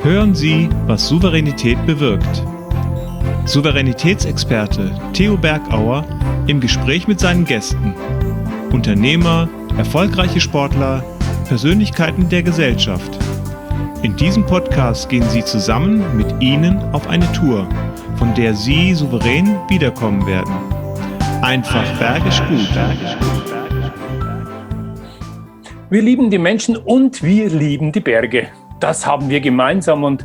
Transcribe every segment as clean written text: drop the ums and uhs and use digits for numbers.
Hören Sie, was Souveränität bewirkt. Souveränitätsexperte Theo Bergauer im Gespräch mit seinen Gästen. Unternehmer, erfolgreiche Sportler, Persönlichkeiten der Gesellschaft. In diesem Podcast gehen Sie zusammen mit Ihnen auf eine Tour, von der Sie souverän wiederkommen werden. Einfach bergisch gut. Wir lieben die Menschen und wir lieben die Berge. Das haben wir gemeinsam, und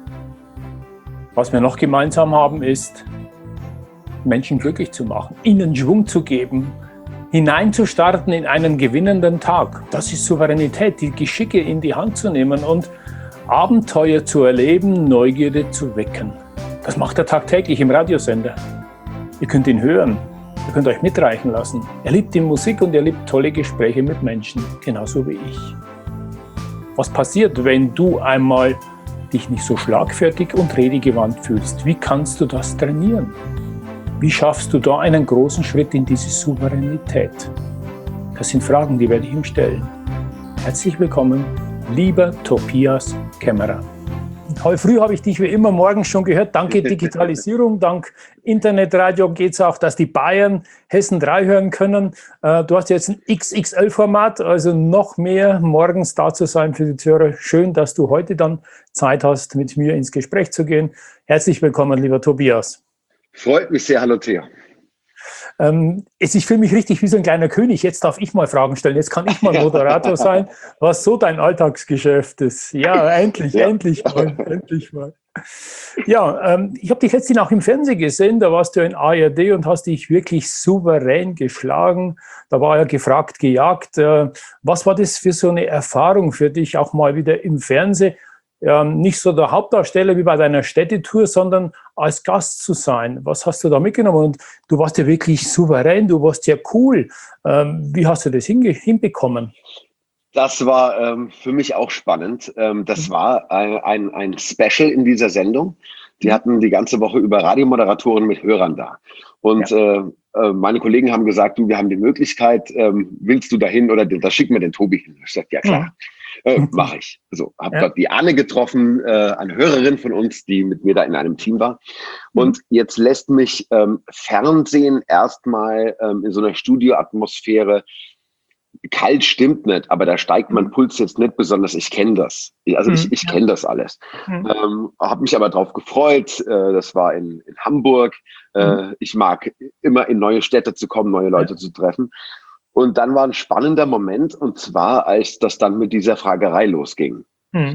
was wir noch gemeinsam haben, ist, Menschen glücklich zu machen, ihnen Schwung zu geben, hineinzustarten in einen gewinnenden Tag. Das ist Souveränität, die Geschicke in die Hand zu nehmen und Abenteuer zu erleben, Neugierde zu wecken. Das macht er tagtäglich im Radiosender. Ihr könnt ihn hören, ihr könnt euch mitreichen lassen. Er liebt die Musik und er liebt tolle Gespräche mit Menschen, genauso wie ich. Was passiert, wenn du einmal dich nicht so schlagfertig und redegewandt fühlst? Wie kannst du das trainieren? Wie schaffst du da einen großen Schritt in diese Souveränität? Das sind Fragen, die werde ich ihm stellen. Herzlich willkommen, lieber Tobias Kämmerer. Heute früh habe ich dich wie immer morgens schon gehört. Dank Digitalisierung, dank Internetradio geht es auch, dass die Bayern Hessen 3 hören können. Du hast jetzt ein XXL-Format, also noch mehr morgens da zu sein für die Zuhörer. Schön, dass du heute dann Zeit hast, mit mir ins Gespräch zu gehen. Herzlich willkommen, lieber Tobias. Freut mich sehr. Hallo, Theo. Ich fühle mich richtig wie so ein kleiner König. Jetzt darf ich mal Fragen stellen. Jetzt kann ich mal Moderator sein, was so dein Alltagsgeschäft ist. Ja, endlich mal. Ja, ich habe dich letztens auch im Fernsehen gesehen. Da warst du in ARD und hast dich wirklich souverän geschlagen. Da war ja gefragt, gejagt. Was war das für so eine Erfahrung für dich, auch mal wieder im Fernsehen? Nicht so der Hauptdarsteller wie bei deiner Städtetour, sondern als Gast zu sein. Was hast du da mitgenommen? Und du warst ja wirklich souverän, du warst ja cool. Wie hast du das hinbekommen? Das war für mich auch spannend. Das war ein Special in dieser Sendung. Die hatten die ganze Woche über Radiomoderatoren mit Hörern da. Und meine Kollegen haben gesagt, du, wir haben die Möglichkeit, willst du dahin oder da schicken wir den Tobi hin? Ich sagte, ja klar. Mache ich. So, habe dort die Anne getroffen, eine Hörerin von uns, die mit mir da in einem Team war. Und jetzt lässt mich Fernsehen erstmal in so einer Studioatmosphäre, kalt stimmt nicht, aber da steigt mein Puls jetzt nicht besonders. Ich kenne das. Also ich kenne das alles. Habe mich aber drauf gefreut. Das war in Hamburg. Ich mag immer in neue Städte zu kommen, neue Leute zu treffen. Und dann war ein spannender Moment, und zwar, als das dann mit dieser Fragerei losging.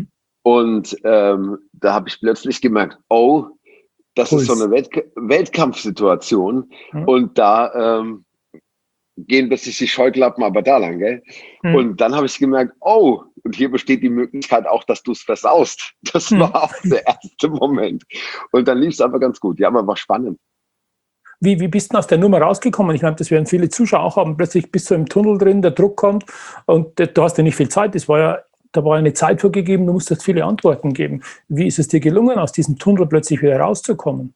Und da habe ich plötzlich gemerkt, oh, das ist so eine Wettkampfsituation. Und da gehen plötzlich die Scheuklappen aber da lang, gell? Und dann habe ich gemerkt, oh, und hier besteht die Möglichkeit auch, dass du es versaust. Das war auch der erste Moment. Und dann lief es aber ganz gut. Ja, aber war spannend. Wie bist du aus der Nummer rausgekommen? Ich meine, das werden viele Zuschauer auch haben. Plötzlich bist du im Tunnel drin, der Druck kommt und du hast ja nicht viel Zeit. Da war eine Zeit vorgegeben, du musstest viele Antworten geben. Wie ist es dir gelungen, aus diesem Tunnel plötzlich wieder rauszukommen?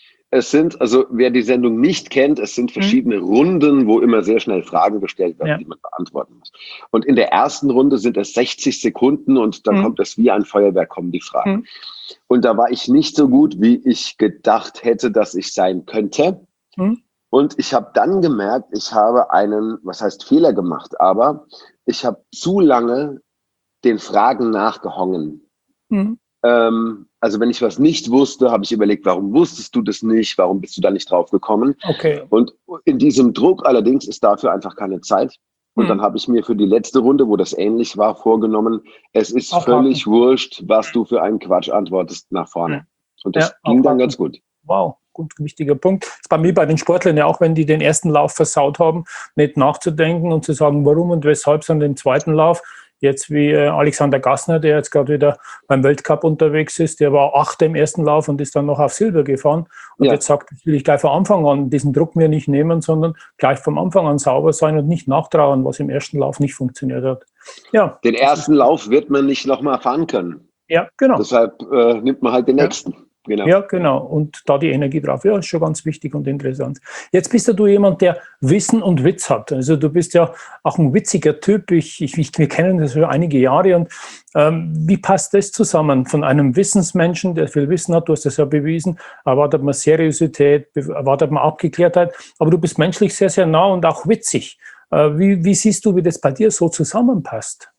Also wer die Sendung nicht kennt, es sind verschiedene Runden, wo immer sehr schnell Fragen gestellt werden, die man beantworten muss. Und in der ersten Runde sind es 60 Sekunden und dann kommt es wie ein Feuerwerk, kommen die Fragen. Und da war ich nicht so gut, wie ich gedacht hätte, dass ich sein könnte. Und ich habe dann gemerkt, ich habe einen, was heißt Fehler gemacht, aber ich habe zu lange den Fragen nachgehangen. Also wenn ich was nicht wusste, habe ich überlegt, warum wusstest du das nicht? Warum bist du da nicht drauf gekommen? Okay. Und in diesem Druck allerdings ist dafür einfach keine Zeit. Und dann habe ich mir für die letzte Runde, wo das ähnlich war, vorgenommen, es ist völlig wurscht, was du für einen Quatsch antwortest, nach vorne. Und das ging dann ganz gut. Wow, gut, wichtiger Punkt. Das ist bei mir bei den Sportlern ja auch, wenn die den ersten Lauf versaut haben, nicht nachzudenken und zu sagen, warum und weshalb, sondern den zweiten Lauf. Jetzt wie Alexander Gassner, der jetzt gerade wieder beim Weltcup unterwegs ist, der war 8. im ersten Lauf und ist dann noch auf Silber gefahren. Und jetzt sagt, das will ich gleich von Anfang an diesen Druck mir nicht nehmen, sondern gleich vom Anfang an sauber sein und nicht nachtrauen, was im ersten Lauf nicht funktioniert hat. Ja, den ersten Lauf wird man nicht nochmal fahren können. Ja, genau. Deshalb nimmt man halt den nächsten. Genau. Ja, genau. Und da die Energie drauf. Ja, ist schon ganz wichtig und interessant. Jetzt bist ja du jemand, der Wissen und Witz hat. Also du bist ja auch ein witziger Typ. Wir kennen das schon einige Jahre. Und wie passt das zusammen? Von einem Wissensmenschen, der viel Wissen hat, du hast das ja bewiesen, erwartet man Seriosität, erwartet man Abgeklärtheit. Aber du bist menschlich sehr, sehr nah und auch witzig. Wie siehst du, wie das bei dir so zusammenpasst?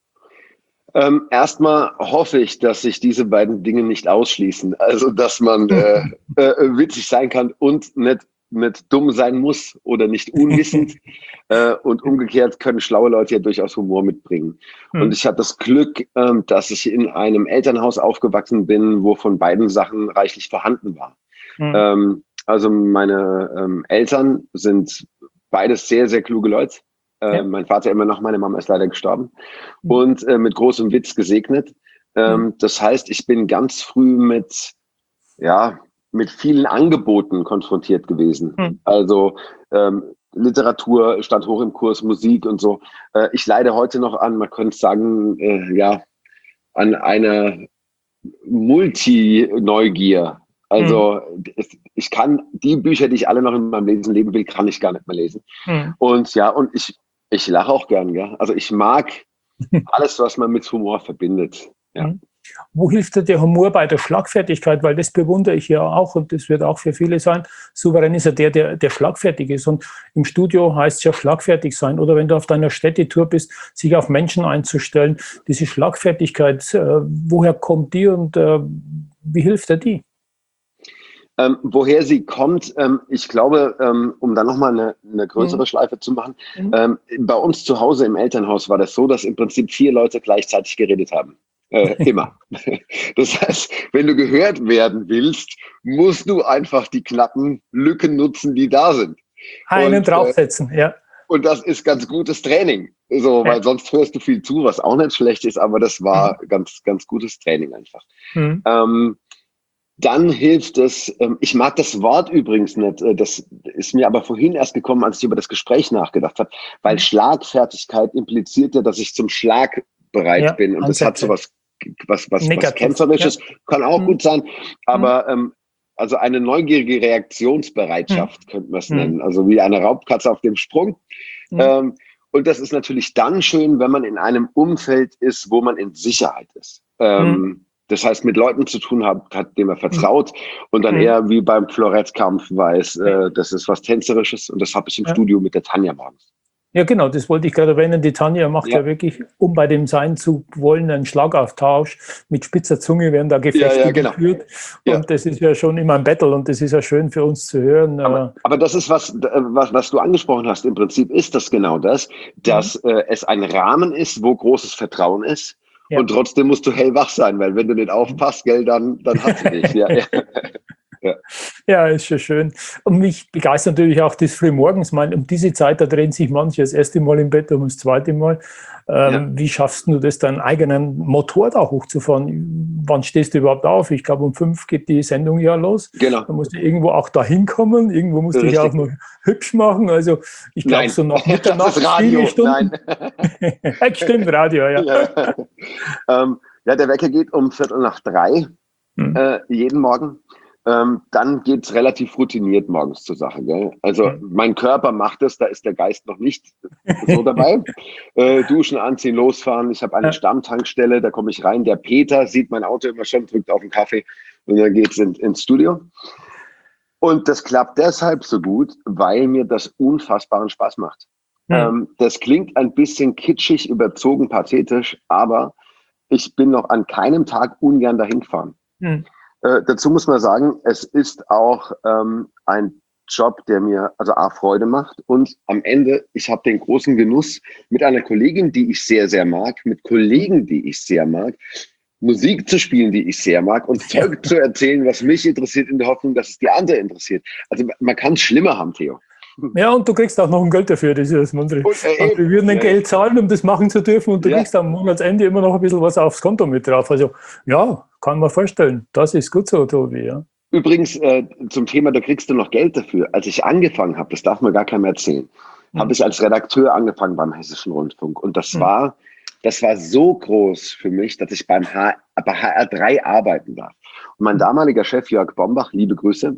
Erstmal hoffe ich, dass sich diese beiden Dinge nicht ausschließen. Also, dass man witzig sein kann und nicht dumm sein muss oder nicht unwissend. Und umgekehrt können schlaue Leute ja durchaus Humor mitbringen. Und ich hatte das Glück, dass ich in einem Elternhaus aufgewachsen bin, wo von beiden Sachen reichlich vorhanden war. Also meine Eltern sind beides sehr, sehr kluge Leute. Ja. Mein Vater immer noch, meine Mama ist leider gestorben. Und mit großem Witz gesegnet. Das heißt, ich bin ganz früh mit vielen Angeboten konfrontiert gewesen. Also Literatur stand hoch im Kurs, Musik und so. Ich leide heute noch an, man könnte sagen, an einer Multi-Neugier. Also ich kann die Bücher, die ich alle noch in meinem Lesen leben will, kann ich gar nicht mehr lesen. Und ich lache auch gern, gell? Also ich mag alles, was man mit Humor verbindet. Ja. Wo hilft dir der Humor bei der Schlagfertigkeit? Weil das bewundere ich ja auch und das wird auch für viele sein. Souverän ist ja der schlagfertig ist. Und im Studio heißt es ja schlagfertig sein. Oder wenn du auf deiner Städtetour bist, sich auf Menschen einzustellen. Diese Schlagfertigkeit, woher kommt die und wie hilft dir die? Woher sie kommt, ich glaube, um dann nochmal eine größere Schleife zu machen, bei uns zu Hause im Elternhaus war das so, dass im Prinzip 4 Leute gleichzeitig geredet haben. Immer. Das heißt, wenn du gehört werden willst, musst du einfach die knappen Lücken nutzen, die da sind. Einen draufsetzen, ja. Und das ist ganz gutes Training. So, weil sonst hörst du viel zu, was auch nicht schlecht ist, aber das war ganz, ganz gutes Training einfach. Dann hilft es, ich mag das Wort übrigens nicht, das ist mir aber vorhin erst gekommen, als ich über das Gespräch nachgedacht habe, weil Schlagfertigkeit impliziert ja, dass ich zum Schlag bereit bin und das hat so was Kämpferisches, kann auch gut sein, aber also eine neugierige Reaktionsbereitschaft könnte man es nennen, also wie eine Raubkatze auf dem Sprung. Und das ist natürlich dann schön, wenn man in einem Umfeld ist, wo man in Sicherheit ist. Das heißt, mit Leuten zu tun hat, dem er vertraut und dann eher wie beim Florettkampf weiß, das ist was Tänzerisches und das habe ich im Studio mit der Tanja morgens. Ja, genau, das wollte ich gerade erwähnen. Die Tanja macht ja wirklich, um bei dem sein zu wollen, einen Schlagauftausch. Mit spitzer Zunge werden da Gefechte geführt. Und das ist ja schon immer ein Battle und das ist ja schön für uns zu hören. Aber das ist was du angesprochen hast. Im Prinzip ist das genau das, dass es ein Rahmen ist, wo großes Vertrauen ist. Ja. Und trotzdem musst du hellwach sein, weil wenn du nicht aufpasst, gell, dann hast du dich. Ja, ist schon schön. Und mich begeistert natürlich auch das Frühmorgens. Um diese Zeit, da drehen sich manche das erste Mal im Bett, um das zweite Mal. Wie schaffst du das, deinen eigenen Motor da hochzufahren? Wann stehst du überhaupt auf? Ich glaube, um 5 geht die Sendung ja los. Genau. Da musst du irgendwo auch dahin kommen. Irgendwo musst du dich auch noch hübsch machen. Also ich glaube, so nach Mitternacht, 4 Stunden. Nein. Stimmt, Radio, ja. Ja, der Wecker geht um 2:45 jeden Morgen. Dann geht's relativ routiniert morgens zur Sache. Gell? Also mein Körper macht es, da ist der Geist noch nicht so dabei. Duschen, anziehen, losfahren. Ich habe eine Stammtankstelle, da komme ich rein. Der Peter sieht mein Auto immer schon, drückt auf den Kaffee und dann geht's ins Studio. Und das klappt deshalb so gut, weil mir das unfassbaren Spaß macht. Das klingt ein bisschen kitschig, überzogen, pathetisch, aber ich bin noch an keinem Tag ungern dahin gefahren. Dazu muss man sagen, es ist auch ein Job, der mir also A, Freude macht und am Ende, ich habe den großen Genuss mit einer Kollegin, die ich sehr, sehr mag, mit Kollegen, die ich sehr mag, Musik zu spielen, die ich sehr mag und Zeug zu erzählen, was mich interessiert, in der Hoffnung, dass es die andere interessiert. Also man kann es schlimmer haben, Theo. Ja, und du kriegst auch noch ein Geld dafür, das ist das andere. Wir würden ein Geld zahlen, um das machen zu dürfen und du kriegst am Monatsende immer noch ein bisschen was aufs Konto mit drauf. Also ja, kann man vorstellen. Das ist gut so, Tobi. Ja. Übrigens, zum Thema, da kriegst du noch Geld dafür. Als ich angefangen habe, das darf man gar keinem erzählen, habe ich als Redakteur angefangen beim Hessischen Rundfunk. Und das war das war so groß für mich, dass ich bei HR3 arbeiten darf. Und mein damaliger Chef, Jörg Bombach, liebe Grüße,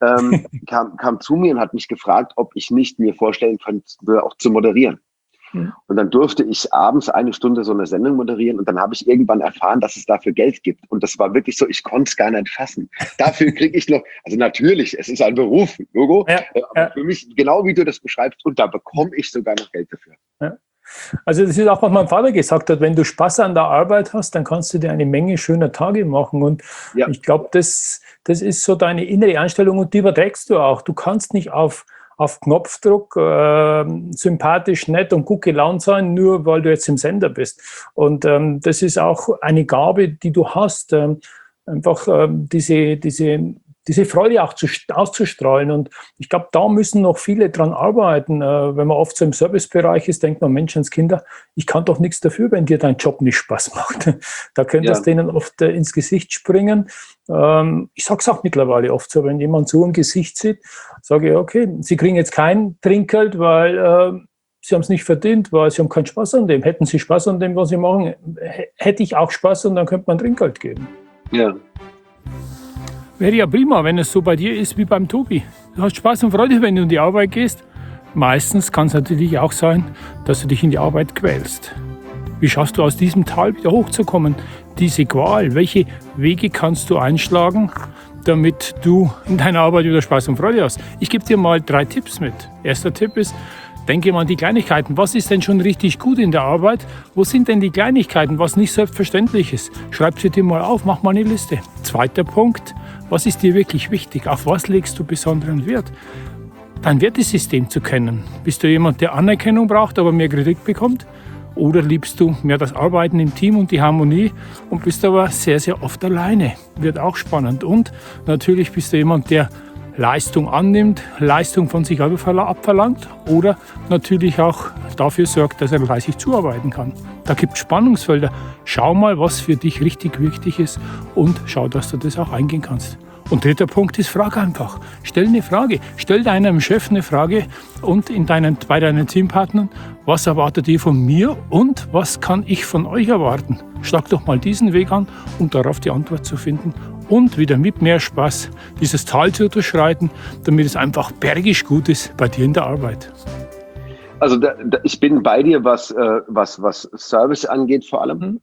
kam zu mir und hat mich gefragt, ob ich nicht mir vorstellen könnte, auch zu moderieren. Und dann durfte ich abends 1 Stunde so eine Sendung moderieren und dann habe ich irgendwann erfahren, dass es dafür Geld gibt. Und das war wirklich so, ich konnte es gar nicht fassen. Dafür kriege ich noch, also natürlich, es ist ein Beruf, Logo, aber für mich, genau wie du das beschreibst, und da bekomme ich sogar noch Geld dafür. Ja. Also das ist auch, was mein Vater gesagt hat, wenn du Spaß an der Arbeit hast, dann kannst du dir eine Menge schöner Tage machen. Und ich glaube, das ist so deine innere Einstellung und die überträgst du auch. Du kannst nicht auf Knopfdruck sympathisch, nett und gut gelaunt sein, nur weil du jetzt im Sender bist. Und das ist auch eine Gabe, die du hast, einfach diese Freude auch auszustrahlen. Und ich glaube, da müssen noch viele dran arbeiten. Wenn man oft so im Servicebereich ist, denkt man, Menschenskinder, ich kann doch nichts dafür, wenn dir dein Job nicht Spaß macht. Da könnte es denen oft ins Gesicht springen. Ich sage es auch mittlerweile oft so, wenn jemand so im Gesicht sieht, sage ich, okay, Sie kriegen jetzt kein Trinkgeld, weil Sie haben es nicht verdient, weil Sie haben keinen Spaß an dem. Hätten Sie Spaß an dem, was Sie machen, hätte ich auch Spaß und dann könnte man Trinkgeld geben. Ja. Wäre ja prima, wenn es so bei dir ist wie beim Tobi. Du hast Spaß und Freude, wenn du in die Arbeit gehst. Meistens kann es natürlich auch sein, dass du dich in die Arbeit quälst. Wie schaffst du aus diesem Tal wieder hochzukommen? Diese Qual, welche Wege kannst du einschlagen, damit du in deiner Arbeit wieder Spaß und Freude hast? Ich gebe dir mal 3 Tipps mit. Erster Tipp ist, denke mal an die Kleinigkeiten. Was ist denn schon richtig gut in der Arbeit? Wo sind denn die Kleinigkeiten, was nicht selbstverständlich ist? Schreib sie dir mal auf, mach mal eine Liste. Zweiter Punkt, was ist dir wirklich wichtig? Auf was legst du besonderen Wert? Dein Wertesystem zu kennen. Bist du jemand, der Anerkennung braucht, aber mehr Kritik bekommt? Oder liebst du mehr das Arbeiten im Team und die Harmonie und bist aber sehr, sehr oft alleine? Wird auch spannend. Und natürlich bist du jemand, der Leistung annimmt, Leistung von sich abverlangt oder natürlich auch dafür sorgt, dass er fleißig zuarbeiten kann. Da gibt es Spannungsfelder. Schau mal, was für dich richtig wichtig ist und schau, dass du das auch eingehen kannst. Und dritter Punkt ist, frag einfach. Stell eine Frage. Stell deinem Chef eine Frage und bei deinen Teampartnern, was erwartet ihr von mir und was kann ich von euch erwarten? Schlag doch mal diesen Weg an, um darauf die Antwort zu finden und wieder mit mehr Spaß dieses Tal zu durchschreiten, damit es einfach bergisch gut ist bei dir in der Arbeit. Also ich bin bei dir, was Service angeht vor allem.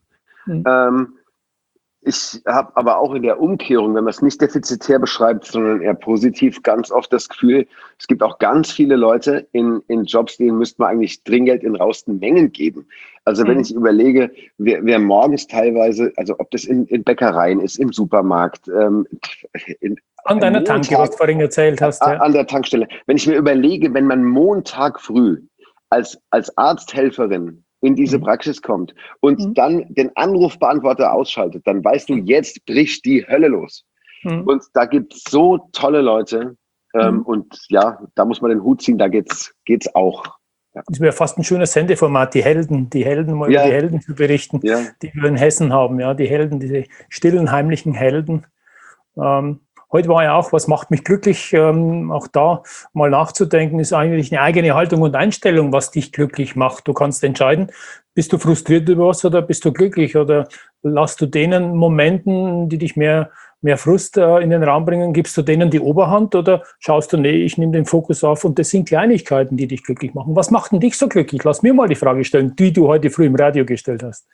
Ich habe aber auch in der Umkehrung, wenn man es nicht defizitär beschreibt, sondern eher positiv, ganz oft das Gefühl, es gibt auch ganz viele Leute in Jobs, denen müsste man eigentlich Trinkgeld in rausten Mengen geben. Also wenn ich überlege, wer morgens teilweise, also ob das in Bäckereien ist, im Supermarkt, an deiner Tankstelle, was du vorhin erzählt hast. An der Tankstelle. Wenn ich mir überlege, wenn man Montag früh als Arzthelferin in diese Praxis kommt und dann den Anrufbeantworter ausschaltet, dann weißt du, jetzt bricht die Hölle los. Und da gibt es so tolle Leute und ja, da muss man den Hut ziehen, da geht's auch. Ja. Das wäre fast ein schönes Sendeformat, die Helden mal über die Helden zu berichten, die wir in Hessen haben, die Helden, diese stillen, heimlichen Helden. Heute war ja auch, was macht mich glücklich, auch da mal nachzudenken, ist eigentlich eine eigene Haltung und Einstellung, was dich glücklich macht. Du kannst entscheiden, bist du frustriert über was oder bist du glücklich oder lässt du denen Momenten, die dich mehr Frust in den Raum bringen, gibst du denen die Oberhand oder schaust du, nee, ich nehme den Fokus auf und das sind Kleinigkeiten, die dich glücklich machen. Was macht denn dich so glücklich? Lass mir mal die Frage stellen, die du heute früh im Radio gestellt hast.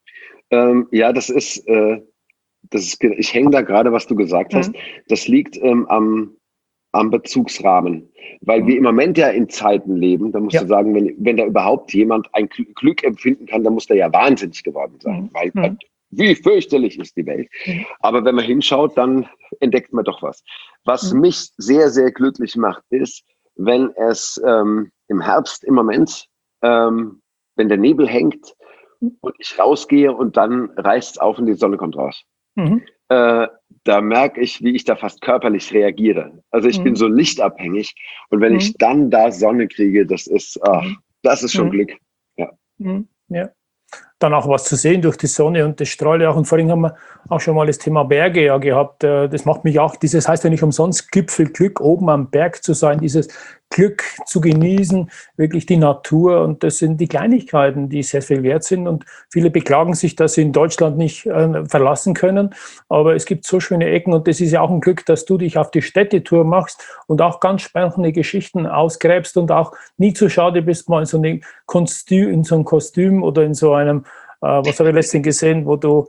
Ich hänge da gerade, was du gesagt hast. Das liegt am Bezugsrahmen. Weil wir im Moment ja in Zeiten leben, da musst du sagen, wenn da überhaupt jemand ein Glück empfinden kann, dann muss der ja wahnsinnig geworden sein. Weil wie fürchterlich ist die Welt. Aber wenn man hinschaut, dann entdeckt man doch was. Was mich sehr, sehr glücklich macht, ist, wenn es im Herbst im Moment, wenn der Nebel hängt und ich rausgehe und dann reißt es auf und die Sonne kommt raus. Da merke ich, wie ich da fast körperlich reagiere. Also ich bin so lichtabhängig und wenn ich dann da Sonne kriege, das ist schon Glück. Ja. Ja. dann auch was zu sehen durch die Sonne und das strahlt ja auch. Und vorhin haben wir auch schon mal das Thema Berge ja gehabt. Das macht mich auch, dieses heißt ja nicht umsonst Gipfelglück, oben am Berg zu sein, dieses Glück zu genießen, wirklich die Natur. Und das sind die Kleinigkeiten, die sehr viel wert sind. Und viele beklagen sich, dass sie in Deutschland nicht verlassen können. Aber es gibt so schöne Ecken und das ist ja auch ein Glück, dass du dich auf die Städtetour machst und auch ganz spannende Geschichten ausgräbst und auch nie zu schade bist, mal in so ein Kostüm oder in so einem, was habe ich letztens gesehen, wo du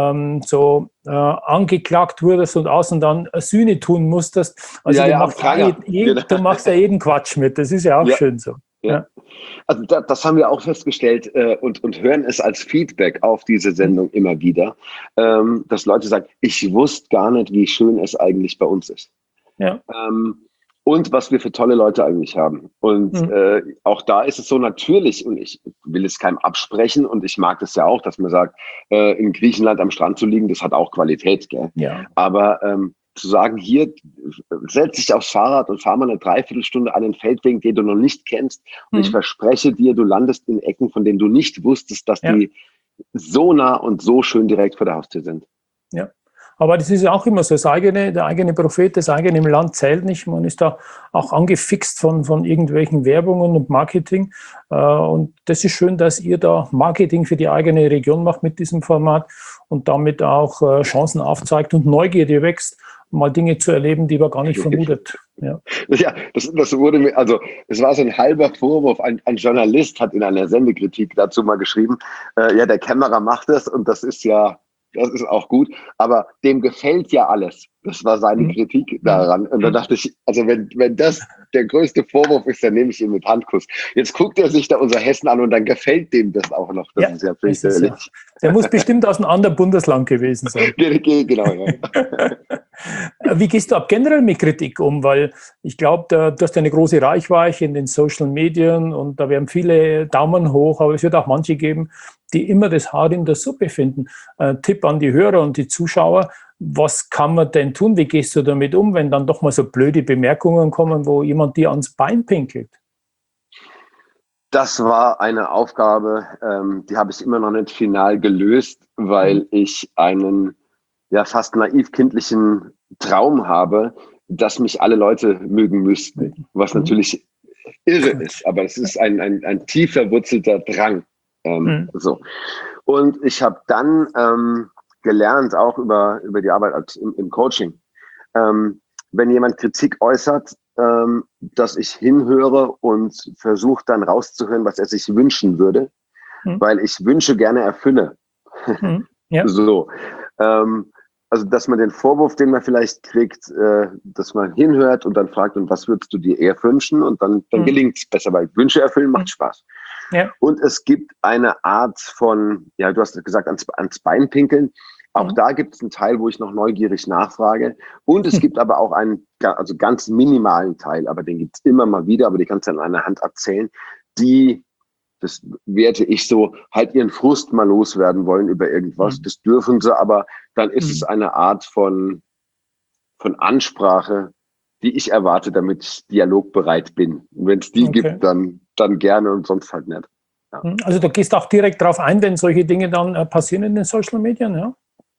angeklagt wurdest und außen dann Sühne tun musstest. Also du machst ja jeden Quatsch mit. Das ist ja auch schön so. Ja. Also das haben wir auch festgestellt und hören es als Feedback auf diese Sendung immer wieder, dass Leute sagen, ich wusste gar nicht, wie schön es eigentlich bei uns ist. Ja. Und was wir für tolle Leute eigentlich haben. Und auch da ist es so natürlich, und ich will es keinem absprechen, und ich mag das ja auch, dass man sagt, in Griechenland am Strand zu liegen, das hat auch Qualität, gell? Ja. Aber zu sagen, hier, setz dich aufs Fahrrad und fahr mal eine Dreiviertelstunde an den Feldweg, den du noch nicht kennst. Und ich verspreche dir, du landest in Ecken, von denen du nicht wusstest, dass die so nah und so schön direkt vor der Haustür sind. Ja. Aber das ist ja auch immer so, der eigene Prophet, das eigene Land zählt nicht. Man ist da auch angefixt von irgendwelchen Werbungen und Marketing. Und das ist schön, dass ihr da Marketing für die eigene Region macht mit diesem Format und damit auch Chancen aufzeigt und Neugierde wächst, mal Dinge zu erleben, die man gar nicht vermutet. Ja, das wurde mir, also es war so ein halber Vorwurf. Ein Journalist hat in einer Sendekritik dazu mal geschrieben, der Kämmerer macht das und das ist auch gut, aber dem gefällt ja alles. Das war seine Kritik daran. Und da dachte ich, also wenn das der größte Vorwurf ist, dann nehme ich ihn mit Handkuss. Jetzt guckt er sich da unser Hessen an und dann gefällt dem das auch noch. Das ist ja fürchterlich. Der muss bestimmt aus einem anderen Bundesland gewesen sein. Genau, ja. Wie gehst du ab generell mit Kritik um? Weil ich glaube, du hast eine große Reichweite in den Social Medien und da werden viele Daumen hoch, aber es wird auch manche geben, die immer das Haar in der Suppe finden. Tipp an die Hörer und die Zuschauer, was kann man denn tun? Wie gehst du damit um, wenn dann doch mal so blöde Bemerkungen kommen, wo jemand dir ans Bein pinkelt? Das war eine Aufgabe, die habe ich immer noch nicht final gelöst, weil ich einen fast naiv kindlichen Traum habe, dass mich alle Leute mögen müssten, was natürlich irre ist, aber es ist ein tief verwurzelter Drang. So. Und ich habe dann gelernt, auch über die Arbeit im Coaching, wenn jemand Kritik äußert, dass ich hinhöre und versuche dann rauszuhören, was er sich wünschen würde, weil ich Wünsche gerne erfülle. So. Also, dass man den Vorwurf, den man vielleicht kriegt, dass man hinhört und dann fragt, und was würdest du dir eher wünschen? Und dann gelingt es besser, weil Wünsche erfüllen macht Spaß. Ja. Und es gibt eine Art von, du hast gesagt, ans Bein pinkeln. Auch da gibt es einen Teil, wo ich noch neugierig nachfrage. Und es gibt aber auch einen ganz minimalen Teil, aber den gibt es immer mal wieder, aber die kannst du an einer Hand abzählen, die, das werte ich so, halt ihren Frust mal loswerden wollen über irgendwas. Das dürfen sie, aber dann ist es eine Art von Ansprache, die ich erwarte, damit ich dialogbereit bin. Und wenn es die gibt, dann gerne und sonst halt nicht. Ja. Also du gehst auch direkt darauf ein, wenn solche Dinge dann passieren in den Social Medien, ja?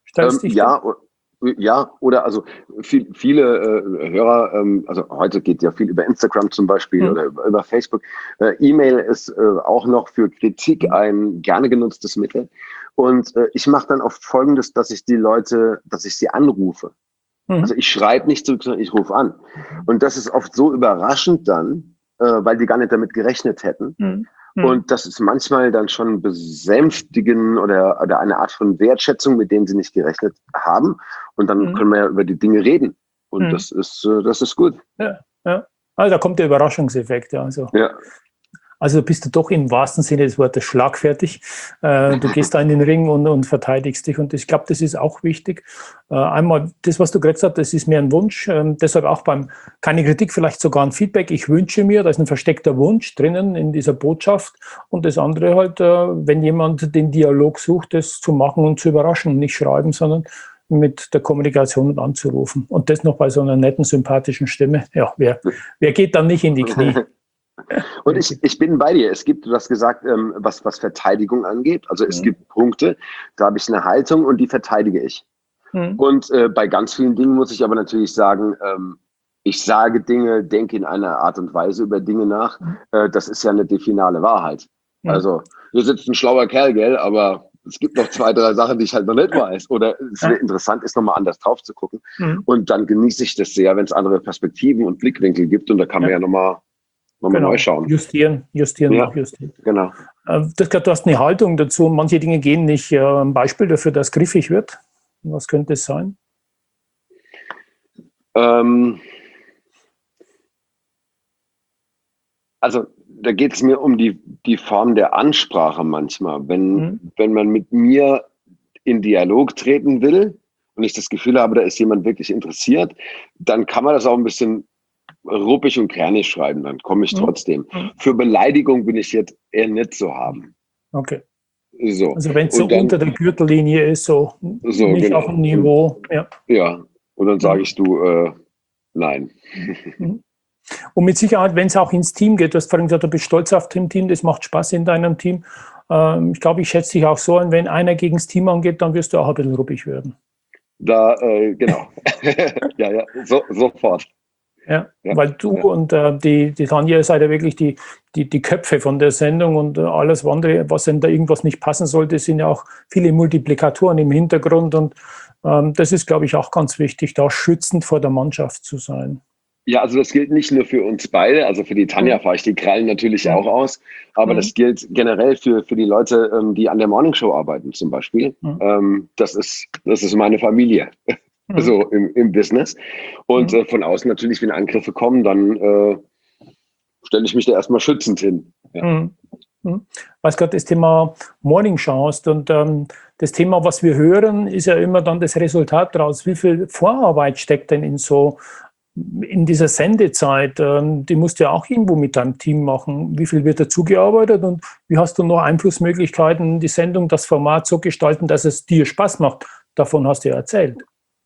Oder also viele Hörer, also heute geht ja viel über Instagram zum Beispiel oder über Facebook. E-Mail ist auch noch für Kritik ein gerne genutztes Mittel. Und ich mache dann oft Folgendes, dass ich sie anrufe. Also ich schreibe nicht zurück, sondern ich rufe an. Und das ist oft so überraschend dann, weil die gar nicht damit gerechnet hätten. Und das ist manchmal dann schon besänftigen oder eine Art von Wertschätzung, mit denen sie nicht gerechnet haben. Und dann können wir ja über die Dinge reden. Und das ist gut. Ja. Also da kommt der Überraschungseffekt. Ja. Also bist du doch im wahrsten Sinne des Wortes schlagfertig. Du gehst da in den Ring und verteidigst dich. Und ich glaube, das ist auch wichtig. Einmal, das, was du gesagt hast, das ist mir ein Wunsch. Deshalb auch keine Kritik, vielleicht sogar ein Feedback. Ich wünsche mir, da ist ein versteckter Wunsch drinnen in dieser Botschaft. Und das andere halt, wenn jemand den Dialog sucht, das zu machen und zu überraschen. Nicht schreiben, sondern mit der Kommunikation anzurufen. Und das noch bei so einer netten, sympathischen Stimme. Ja, wer geht dann nicht in die Knie? Und ich bin bei dir. Du hast gesagt, was Verteidigung angeht. Also es gibt Punkte, da habe ich eine Haltung und die verteidige ich. Und bei ganz vielen Dingen muss ich aber natürlich sagen, ich sage Dinge, denke in einer Art und Weise über Dinge nach. Das ist ja nicht die finale Wahrheit. Also hier sitzt ein schlauer Kerl, gell, aber es gibt noch 2, 3 Sachen, die ich halt noch nicht weiß. Oder es wäre interessant, ist nochmal anders drauf zu gucken. Und dann genieße ich das sehr, wenn es andere Perspektiven und Blickwinkel gibt. Und da kann man ja nochmal neu schauen. Justieren. Genau. Du hast eine Haltung dazu. Manche Dinge gehen nicht. Ein Beispiel dafür, dass griffig wird. Was könnte es sein? Also da geht es mir um die Form der Ansprache manchmal. Wenn man mit mir in Dialog treten will und ich das Gefühl habe, da ist jemand wirklich interessiert, dann kann man das auch ein bisschen ruppig und kernig schreiben, dann komme ich trotzdem. Für Beleidigung bin ich jetzt eher nicht zu haben. Okay. So. Also wenn es so unter der Gürtellinie ist, so nicht genau. Auf dem Niveau. Ja, und dann sage ich nein. Und mit Sicherheit, wenn es auch ins Team geht, du hast vorhin gesagt, du bist stolz auf dein Team, das macht Spaß in deinem Team. Ich glaube, ich schätze dich auch so an, wenn einer gegen das Team angeht, dann wirst du auch ein bisschen ruppig werden. Genau. ja, sofort. Ja, weil du und die Tanja seid ja wirklich die Köpfe von der Sendung und alles andere, was denn da irgendwas nicht passen sollte, sind ja auch viele Multiplikatoren im Hintergrund und das ist, glaube ich, auch ganz wichtig, da schützend vor der Mannschaft zu sein. Ja, also das gilt nicht nur für uns beide, also für die Tanja fahre ich die Krallen natürlich auch aus, aber das gilt generell für die Leute, die an der Morningshow arbeiten zum Beispiel. Das ist meine Familie, so im Business. Und von außen natürlich, wenn Angriffe kommen, dann stelle ich mich da erstmal schützend hin. Ja. Weil gerade das Thema Morningshow hast und das Thema, was wir hören, ist ja immer dann das Resultat daraus. Wie viel Vorarbeit steckt denn in dieser Sendezeit, die musst du ja auch irgendwo mit deinem Team machen. Wie viel wird dazu gearbeitet und wie hast du noch Einflussmöglichkeiten, die Sendung, das Format so gestalten, dass es dir Spaß macht? Davon hast du ja erzählt.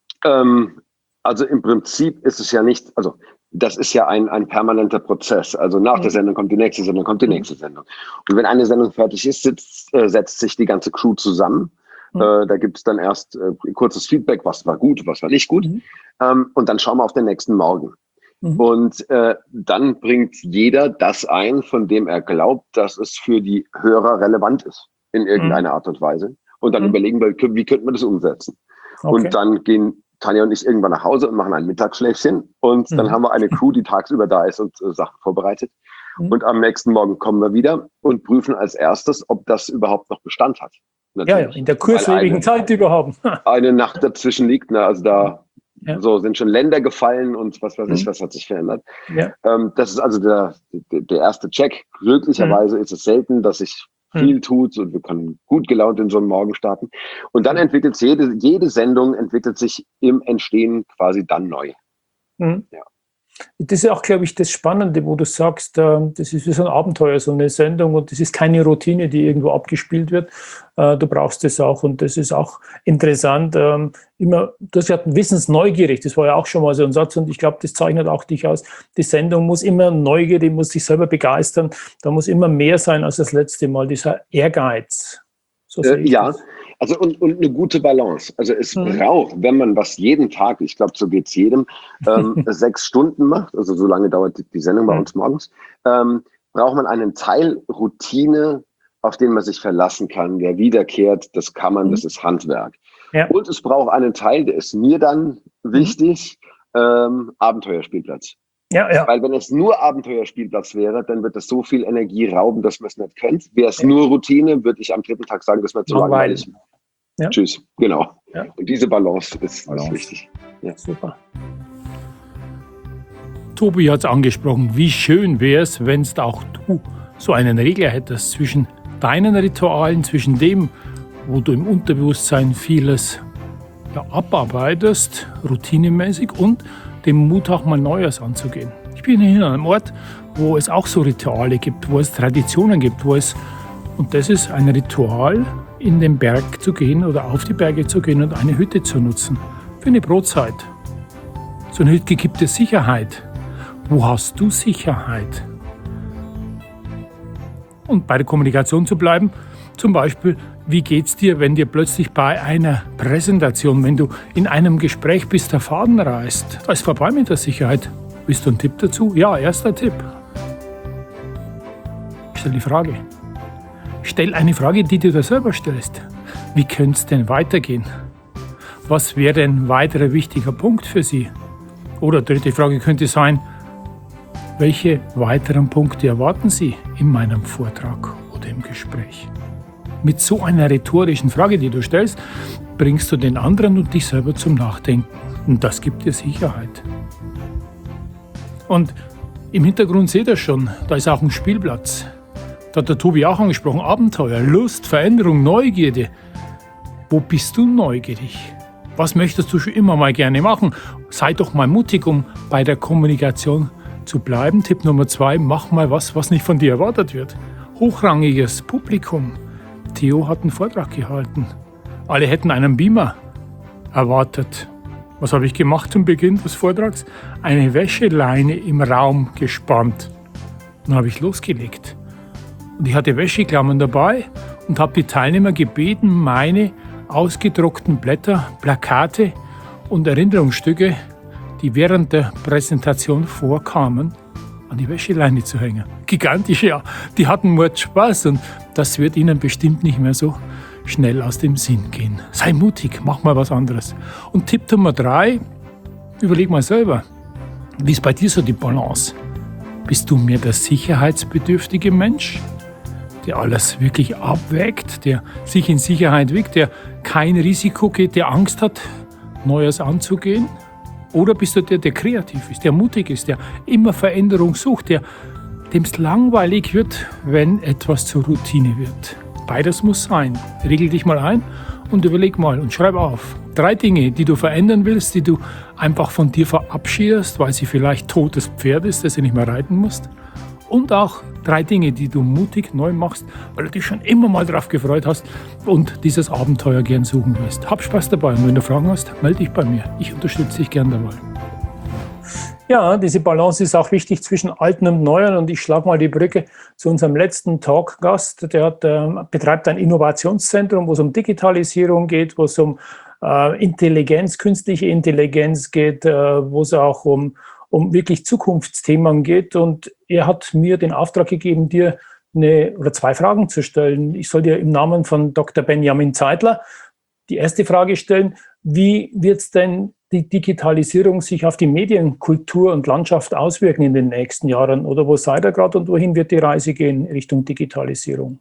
Also im Prinzip ist es ja nicht, also das ist ja ein permanenter Prozess. Also nach der Sendung kommt die nächste Sendung, kommt die nächste Sendung. Und wenn eine Sendung fertig ist, setzt sich die ganze Crew zusammen. Da gibt es dann erst kurzes Feedback, was war gut, was war nicht gut. Und dann schauen wir auf den nächsten Morgen. Und dann bringt jeder das ein, von dem er glaubt, dass es für die Hörer relevant ist, in irgendeiner Art und Weise. Und dann überlegen wir, wie könnten wir das umsetzen. Okay. Und dann gehen Tanja und ich irgendwann nach Hause und machen ein Mittagsschläfchen. Und dann haben wir eine Crew, die tagsüber da ist und Sachen vorbereitet. Und am nächsten Morgen kommen wir wieder und prüfen als erstes, ob das überhaupt noch Bestand hat. Natürlich. Ja, in der kurzlebigen Zeit, die wir haben. Eine Nacht dazwischen liegt, ne? Also da so sind schon Länder gefallen und was weiß ich, was hat sich verändert. Ja. Das ist also der erste Check. Glücklicherweise ist es selten, dass sich viel tut und wir können gut gelaunt in so einen Morgen starten. Und dann entwickelt sich jede Sendung entwickelt sich im Entstehen quasi dann neu. Ja. Das ist auch, glaube ich, das Spannende, wo du sagst, das ist wie so ein Abenteuer, so eine Sendung und das ist keine Routine, die irgendwo abgespielt wird. Du brauchst das auch und das ist auch interessant. Du hast ja wissensneugierig, das war ja auch schon mal so ein Satz und ich glaube, das zeichnet auch dich aus. Die Sendung muss immer neugierig, muss sich selber begeistern, da muss immer mehr sein als das letzte Mal, dieser Ehrgeiz. So ja. Das. Also und eine gute Balance. Also es braucht, wenn man was jeden Tag, ich glaube, so geht's jedem, 6 Stunden macht, also so lange dauert die Sendung bei uns morgens, braucht man einen Teil Routine, auf den man sich verlassen kann, der wiederkehrt, das kann man, das ist Handwerk. Ja. Und es braucht einen Teil, der ist mir dann wichtig, Abenteuerspielplatz. Ja. Weil wenn es nur Abenteuerspielplatz wäre, dann wird es so viel Energie rauben, dass man es nicht könnte. Wäre es nur Routine, würde ich am 3. Tag sagen, das wäre zu langweilig. Ja. Tschüss, genau. Ja. Und diese Balance ist wichtig. Ja. Super. Tobi hat es angesprochen, wie schön wäre es, wenn es auch du so einen Regler hättest zwischen deinen Ritualen, zwischen dem, wo du im Unterbewusstsein vieles abarbeitest, routinemäßig, und dem Mut auch mal Neues anzugehen. Ich bin hier an einem Ort, wo es auch so Rituale gibt, wo es Traditionen gibt, und das ist ein Ritual, in den Berg zu gehen oder auf die Berge zu gehen und eine Hütte zu nutzen. Für eine Brotzeit. So eine Hütte gibt dir Sicherheit. Wo hast du Sicherheit? Und bei der Kommunikation zu bleiben, zum Beispiel, wie geht's dir, wenn dir plötzlich bei einer Präsentation, wenn du in einem Gespräch bist, der Faden reißt? Da ist vorbei mit der Sicherheit. Willst du einen Tipp dazu? Ja, erster Tipp. Stell die Frage. Stell eine Frage, die du dir selber stellst. Wie könnte es denn weitergehen? Was wäre ein weiterer wichtiger Punkt für Sie? Oder dritte Frage könnte sein, welche weiteren Punkte erwarten Sie in meinem Vortrag oder im Gespräch? Mit so einer rhetorischen Frage, die du stellst, bringst du den anderen und dich selber zum Nachdenken. Und das gibt dir Sicherheit. Und im Hintergrund seht ihr schon, da ist auch ein Spielplatz. Da hat der Tobi auch angesprochen, Abenteuer, Lust, Veränderung, Neugierde. Wo bist du neugierig? Was möchtest du schon immer mal gerne machen? Sei doch mal mutig, um bei der Kommunikation zu bleiben. Tipp Nummer 2, mach mal was nicht von dir erwartet wird. Hochrangiges Publikum. Theo hat einen Vortrag gehalten. Alle hätten einen Beamer erwartet. Was habe ich gemacht zum Beginn des Vortrags? Eine Wäscheleine im Raum gespannt. Dann habe ich losgelegt. Und ich hatte Wäscheklammern dabei und habe die Teilnehmer gebeten, meine ausgedruckten Blätter, Plakate und Erinnerungsstücke, die während der Präsentation vorkamen, an die Wäscheleine zu hängen. Gigantisch, ja. Die hatten Mord Spaß und das wird ihnen bestimmt nicht mehr so schnell aus dem Sinn gehen. Sei mutig, mach mal was anderes. Und Tipp Nummer 3, überleg mal selber, wie ist bei dir so die Balance? Bist du mehr der sicherheitsbedürftige Mensch, der alles wirklich abwägt, der sich in Sicherheit wiegt, der kein Risiko geht, der Angst hat, Neues anzugehen? Oder bist du der kreativ ist, der mutig ist, der immer Veränderung sucht, dem es langweilig wird, wenn etwas zur Routine wird? Beides muss sein. Regel dich mal ein und überleg mal und schreib auf. 3 Dinge, die du verändern willst, die du einfach von dir verabschiedest, weil sie vielleicht totes Pferd ist, das du nicht mehr reiten musst. Und auch 3 Dinge, die du mutig neu machst, weil du dich schon immer mal drauf gefreut hast und dieses Abenteuer gern suchen willst. Hab Spaß dabei und wenn du Fragen hast, melde dich bei mir. Ich unterstütze dich gern dabei. Ja, diese Balance ist auch wichtig zwischen Alten und Neuen. Und ich schlage mal die Brücke zu unserem letzten Talkgast. Der betreibt ein Innovationszentrum, wo es um Digitalisierung geht, wo es um Intelligenz, künstliche Intelligenz geht, wo es auch um wirklich Zukunftsthemen geht. Und er hat mir den Auftrag gegeben, dir 2 Fragen zu stellen. Ich soll dir im Namen von Dr. Benjamin Zeitler die erste Frage stellen: Wie wird es denn die Digitalisierung sich auf die Medienkultur und Landschaft auswirken in den nächsten Jahren? Oder wo seid ihr gerade und wohin wird die Reise gehen Richtung Digitalisierung?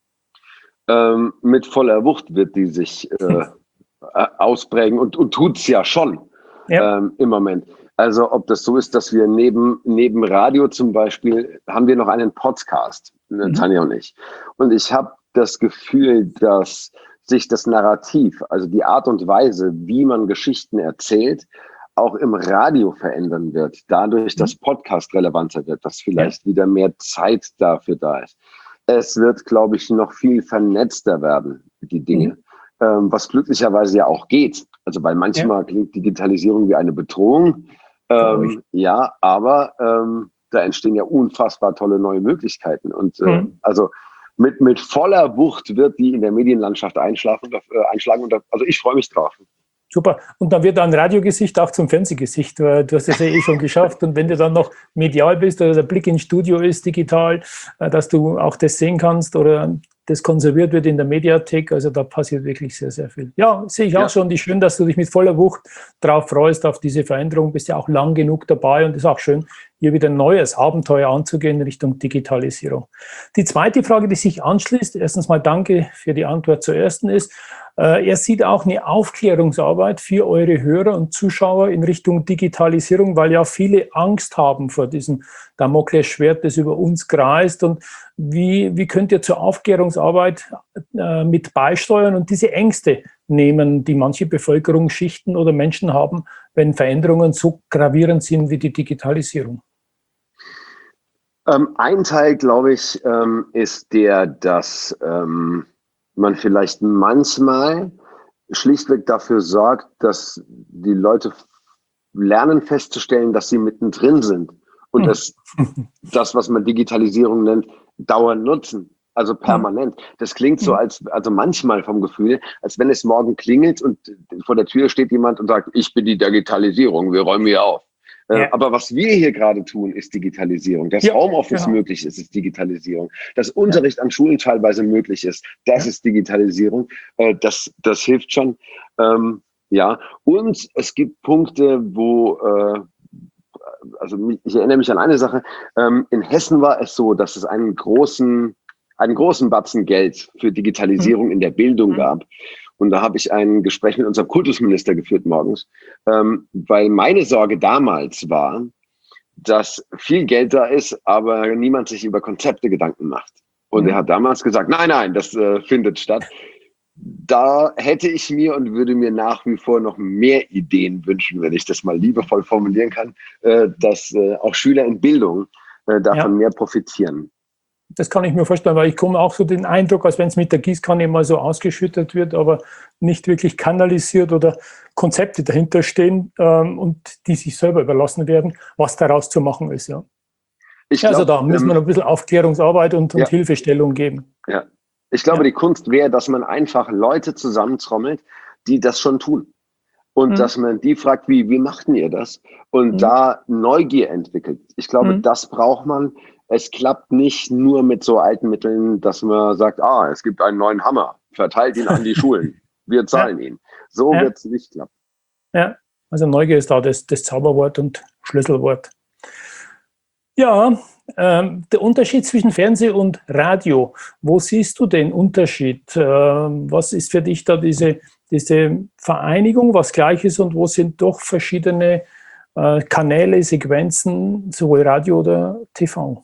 Mit voller Wucht wird die sich ausprägen und tut es ja schon im Moment. Also ob das so ist, dass wir neben Radio zum Beispiel, haben wir noch einen Podcast, Tanja und ich. Und ich habe das Gefühl, dass sich das Narrativ, also die Art und Weise, wie man Geschichten erzählt, auch im Radio verändern wird. Dadurch, dass Podcast relevanter wird, dass vielleicht wieder mehr Zeit dafür da ist. Es wird, glaube ich, noch viel vernetzter werden, die Dinge. Was glücklicherweise ja auch geht. Also weil manchmal klingt Digitalisierung wie eine Bedrohung. Ja, aber da entstehen ja unfassbar tolle neue Möglichkeiten. Und also mit voller Wucht wird die in der Medienlandschaft einschlagen. Also ich freue mich drauf. Super. Und dann wird ein Radiogesicht auch zum Fernsehgesicht. Du hast das ja eh schon geschafft. Und wenn du dann noch medial bist oder der Blick ins Studio ist digital, dass du auch das sehen kannst oder das konserviert wird in der Mediathek. Also da passiert wirklich sehr, sehr viel. Ja, sehe ich auch schon. Die schön, dass du dich mit voller Wucht drauf freust, auf diese Veränderung. Bist ja auch lang genug dabei und ist auch schön, hier wieder ein neues Abenteuer anzugehen in Richtung Digitalisierung. Die zweite Frage, die sich anschließt, erstens mal danke für die Antwort zur ersten, ist, er sieht auch eine Aufklärungsarbeit für eure Hörer und Zuschauer in Richtung Digitalisierung, weil ja viele Angst haben vor diesem Damoklesschwert, das über uns kreist. Und wie könnt ihr zur Aufklärungsarbeit mit beisteuern und diese Ängste nehmen, die manche Bevölkerungsschichten oder Menschen haben, wenn Veränderungen so gravierend sind wie die Digitalisierung? Ein Teil, glaube ich, ist dass man vielleicht manchmal schlichtweg dafür sorgt, dass die Leute lernen festzustellen, dass sie mittendrin sind und das, was man Digitalisierung nennt, dauernd nutzen. Also permanent. Das klingt so, also manchmal vom Gefühl, als wenn es morgen klingelt und vor der Tür steht jemand und sagt, ich bin die Digitalisierung, wir räumen hier auf. Ja. Aber was wir hier gerade tun, ist Digitalisierung. Dass Homeoffice möglich ist, ist Digitalisierung. Dass Unterricht an Schulen teilweise möglich ist, das ist Digitalisierung. Das hilft schon. Ja, und es gibt Punkte, wo, also ich erinnere mich an eine Sache, in Hessen war es so, dass es einen großen Batzen Geld für Digitalisierung in der Bildung gab. Und da habe ich ein Gespräch mit unserem Kultusminister geführt morgens, weil meine Sorge damals war, dass viel Geld da ist, aber niemand sich über Konzepte Gedanken macht. Und er hat damals gesagt, nein, das findet statt. Da hätte ich mir und würde mir nach wie vor noch mehr Ideen wünschen, wenn ich das mal liebevoll formulieren kann, dass auch Schüler in Bildung davon mehr profitieren. Das kann ich mir vorstellen, weil ich komme auch so den Eindruck, als wenn es mit der Gießkanne mal so ausgeschüttet wird, aber nicht wirklich kanalisiert oder Konzepte dahinter stehen und die sich selber überlassen werden, was daraus zu machen ist. Ja. Also da müssen wir noch ein bisschen Aufklärungsarbeit und Hilfestellung geben. Ja. Ich glaube, die Kunst wäre, dass man einfach Leute zusammentrommelt, die das schon tun. Und dass man die fragt, wie macht denn ihr das? Und da Neugier entwickelt. Ich glaube, das braucht man. Es klappt nicht nur mit so alten Mitteln, dass man sagt, es gibt einen neuen Hammer, verteilt ihn an die Schulen, wir zahlen ihn. So wird es nicht klappen. Ja, also Neugier ist da das Zauberwort und Schlüsselwort. Ja, der Unterschied zwischen Fernsehen und Radio. Wo siehst du den Unterschied? Was ist für dich da diese Vereinigung, was gleich ist und wo sind doch verschiedene Kanäle, Sequenzen, sowohl Radio oder TV?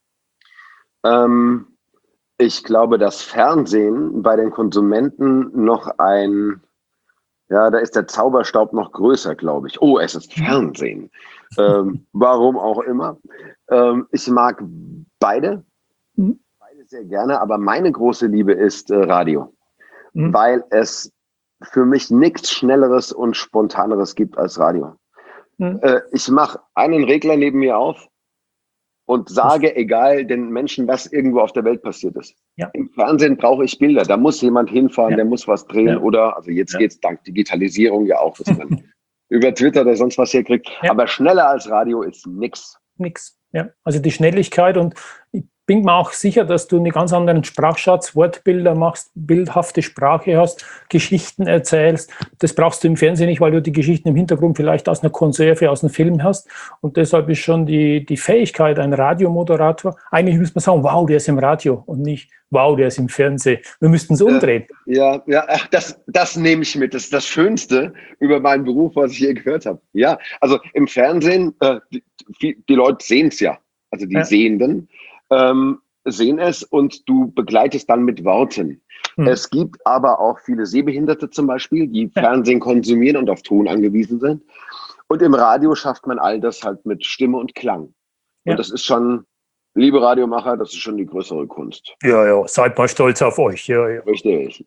Ich glaube, das Fernsehen bei den Konsumenten noch da ist der Zauberstaub noch größer, glaube ich. Oh, es ist Fernsehen. Warum auch immer. Ich mag beide sehr gerne, aber meine große Liebe ist Radio, weil es für mich nichts Schnelleres und Spontaneres gibt als Radio. Ich mache einen Regler neben mir auf und sage, egal den Menschen, was irgendwo auf der Welt passiert ist. Ja. Im Fernsehen brauche ich Bilder. Da muss jemand hinfahren, der muss was drehen oder, also jetzt geht's dank Digitalisierung ja auch, dass man über Twitter oder sonst was hier kriegt. Ja. Aber schneller als Radio ist nix. Nix, ja. Also die Schnelligkeit und ich bin mir auch sicher, dass du einen ganz anderen Sprachschatz, Wortbilder machst, bildhafte Sprache hast, Geschichten erzählst. Das brauchst du im Fernsehen nicht, weil du die Geschichten im Hintergrund vielleicht aus einer Konserve, aus einem Film hast. Und deshalb ist schon die Fähigkeit, ein Radiomoderator, eigentlich müsste man sagen, wow, der ist im Radio und nicht, wow, der ist im Fernsehen. Wir müssten es umdrehen. Das nehme ich mit. Das ist das Schönste über meinen Beruf, was ich je gehört habe. Ja, also im Fernsehen, die Leute sehen es ja. Also die Sehenden sehen es und du begleitest dann mit Worten. Es gibt aber auch viele Sehbehinderte zum Beispiel, die Fernsehen konsumieren und auf Ton angewiesen sind. Und im Radio schafft man all das halt mit Stimme und Klang. Und das ist schon, liebe Radiomacher, das ist schon die größere Kunst. Ja, seid mal stolz auf euch. Ja. Richtig.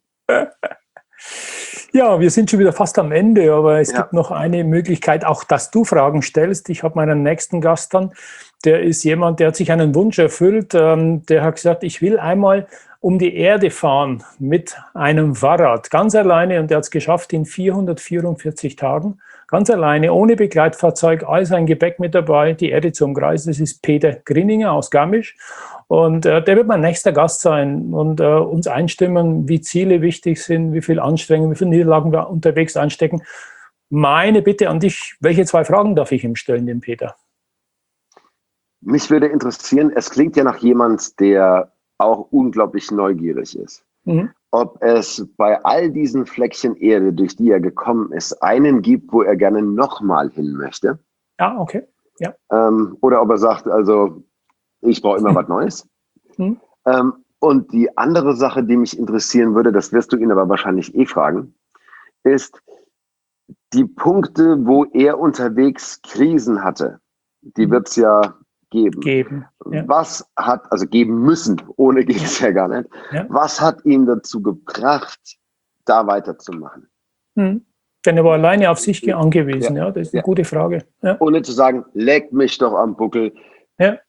Ja, wir sind schon wieder fast am Ende, aber es gibt noch eine Möglichkeit, auch dass du Fragen stellst. Ich habe meinen nächsten Gast dann, der ist jemand, der hat sich einen Wunsch erfüllt. Der hat gesagt, ich will einmal um die Erde fahren mit einem Fahrrad, ganz alleine. Und der hat es geschafft in 444 Tagen, ganz alleine, ohne Begleitfahrzeug, all sein Gepäck mit dabei, die Erde zu umkreisen. Das ist Peter Grinninger aus Garmisch. Und der wird mein nächster Gast sein und uns einstimmen, wie Ziele wichtig sind, wie viel Anstrengung, wie viele Niederlagen wir unterwegs einstecken. Meine Bitte an dich, welche 2 Fragen darf ich ihm stellen, dem Peter? Mich würde interessieren, es klingt ja nach jemand, der auch unglaublich neugierig ist. Ob es bei all diesen Fleckchen Erde, durch die er gekommen ist, einen gibt, wo er gerne nochmal hin möchte. Ja, okay. Ja. Oder ob er sagt, also ich brauche immer was Neues. Und die andere Sache, die mich interessieren würde, das wirst du ihn aber wahrscheinlich fragen, ist die Punkte, wo er unterwegs Krisen hatte. Die wird es ja geben. Was hat, also geben müssen, ohne geht es ja gar nicht. Was hat ihn dazu gebracht, da weiterzumachen? Denn er war alleine auf sich angewiesen, das ist eine gute Frage. Ohne zu sagen, leck mich doch am Buckel.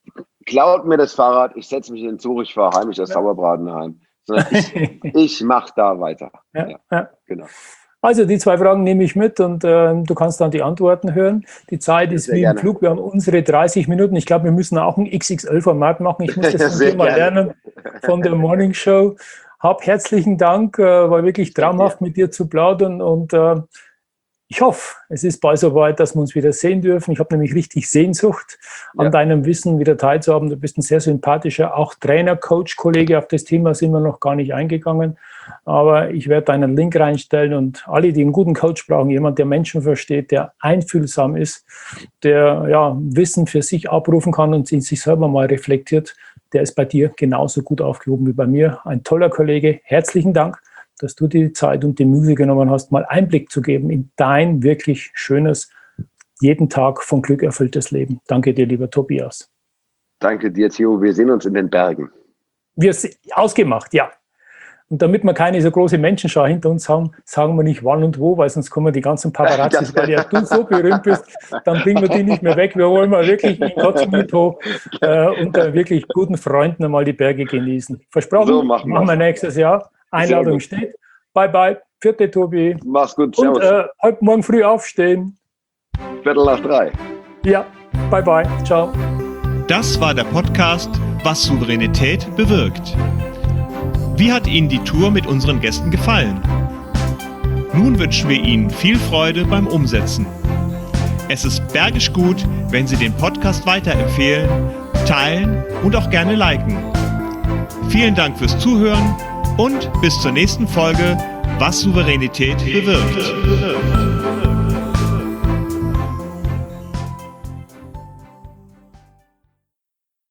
klaut mir das Fahrrad, ich setze mich in den Zug, ich fahre heimlich das Sauerbraten heim. Sondern ich mache da weiter. Ja, genau. Also die 2 Fragen nehme ich mit und du kannst dann die Antworten hören. Die Zeit ist wie im Flug. Wir haben unsere 30 Minuten. Ich glaube, wir müssen auch ein XXL-Format machen. Ich muss das von dir mal lernen, von der Morning Show. Hab herzlichen Dank. War wirklich traumhaft, mit dir zu plaudern. Und ich hoffe, es ist bald soweit, dass wir uns wieder sehen dürfen. Ich habe nämlich richtig Sehnsucht, an deinem Wissen wieder teilzuhaben. Du bist ein sehr sympathischer, auch Trainer, Coach, Kollege. Auf das Thema sind wir noch gar nicht eingegangen. Aber ich werde einen Link reinstellen und alle, die einen guten Coach brauchen, jemand, der Menschen versteht, der einfühlsam ist, der Wissen für sich abrufen kann und in sich selber mal reflektiert, der ist bei dir genauso gut aufgehoben wie bei mir. Ein toller Kollege. Herzlichen Dank, dass du dir die Zeit und die Mühe genommen hast, mal Einblick zu geben in dein wirklich schönes, jeden Tag von Glück erfülltes Leben. Danke dir, lieber Tobias. Danke dir, Theo. Wir sehen uns in den Bergen. Ausgemacht, ja. Und damit wir keine so große Menschenschau hinter uns haben, sagen wir nicht wann und wo, weil sonst kommen die ganzen Paparazzis, weil ja du so berühmt bist, dann bringen wir die nicht mehr weg. Wir wollen mal wirklich in Kotzmito unter wirklich guten Freunden einmal die Berge genießen. Versprochen, so machen wir nächstes Jahr. Einladung steht. Bye, bye. Vierte Tobi. Mach's gut. Servus. Und heute Morgen früh aufstehen. 2:45. Ja, bye, bye. Ciao. Das war der Podcast Was Souveränität bewirkt. Wie hat Ihnen die Tour mit unseren Gästen gefallen? Nun wünschen wir Ihnen viel Freude beim Umsetzen. Es ist bergisch gut, wenn Sie den Podcast weiterempfehlen, teilen und auch gerne liken. Vielen Dank fürs Zuhören und bis zur nächsten Folge Was Souveränität bewirkt.